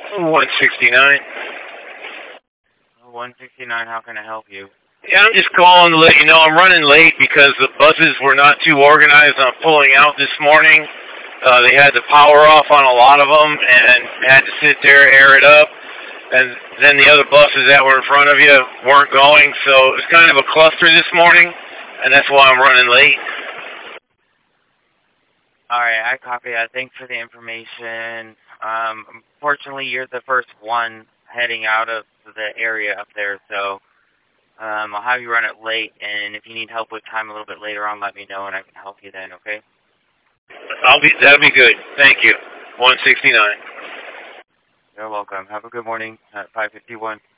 169. 169, how can I help you? Yeah, I'm just calling to let you know I'm running late because the buses were not too organized on pulling out this morning. They had the power off on a lot of them and had to sit there, air it up. And then the other buses that were in front of you weren't going, so it was kind of a cluster this morning, and that's why I'm running late. All right, I copy that. Thanks for the information. Unfortunately, you're the first one heading out of the area up there, so I'll have you run it late, and if you need help with time a little bit later on, let me know, and I can help you then, okay? That'll be good. Thank you. 169. You're welcome. Have a good morning at 5:51.